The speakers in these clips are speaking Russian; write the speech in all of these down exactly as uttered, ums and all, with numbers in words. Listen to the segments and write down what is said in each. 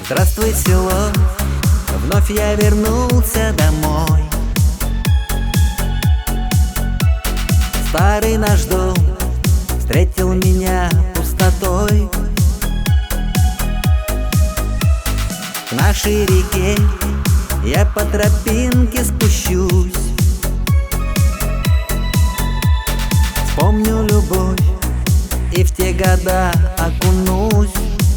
Здравствуй, село, вновь я вернулся домой. Старый наш дом встретил меня пустотой. К нашей реке я по тропинке спущусь. Вспомню любовь и в те года окунусь.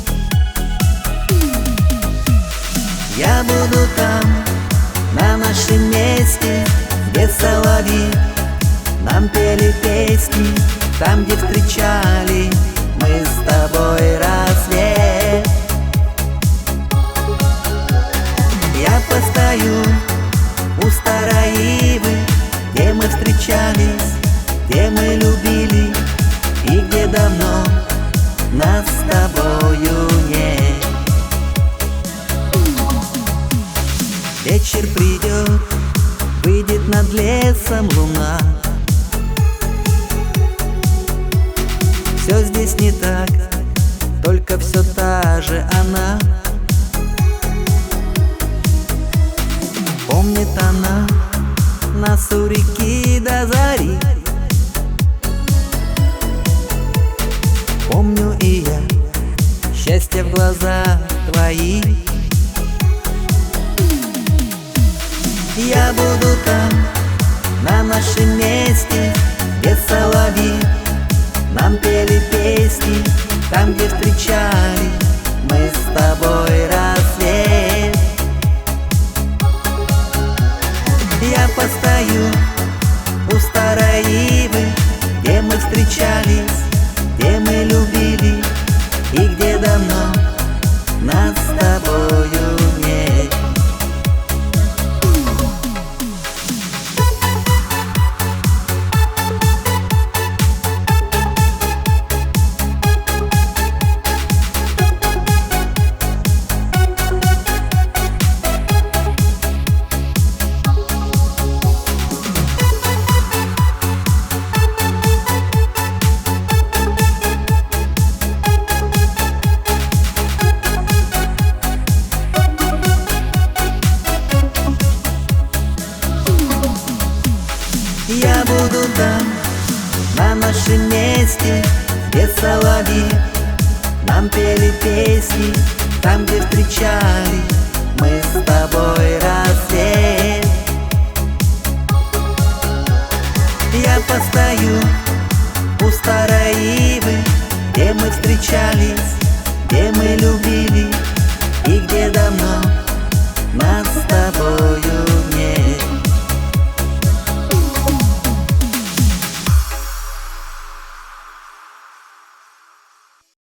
Я буду там, на нашем месте, где соловьи нам пели песни, там, где встречали мы с тобой рассвет. Я постою у старой ивы, где мы встречались, где мы любили и где давно нас с тобою нет. Вечер придет, выйдет над лесом луна. Все здесь не так, только все та же она. Помнит она нас у реки до зари. Помню и я счастье в глазах твои. Я буду там, на нашем месте, где соловьи нам пели песни, там, где встречали мы с тобой рассвет. Я постою у старой ивы, где мы встречались, где мы любили и где давно нас с тобою нет. Я буду там, на нашем месте, где соловьи нам пели песни, там, где встречали мы с тобой рассвет. Я постою у старой ивы, где мы встречались, где мы любили и где давно нас с тобою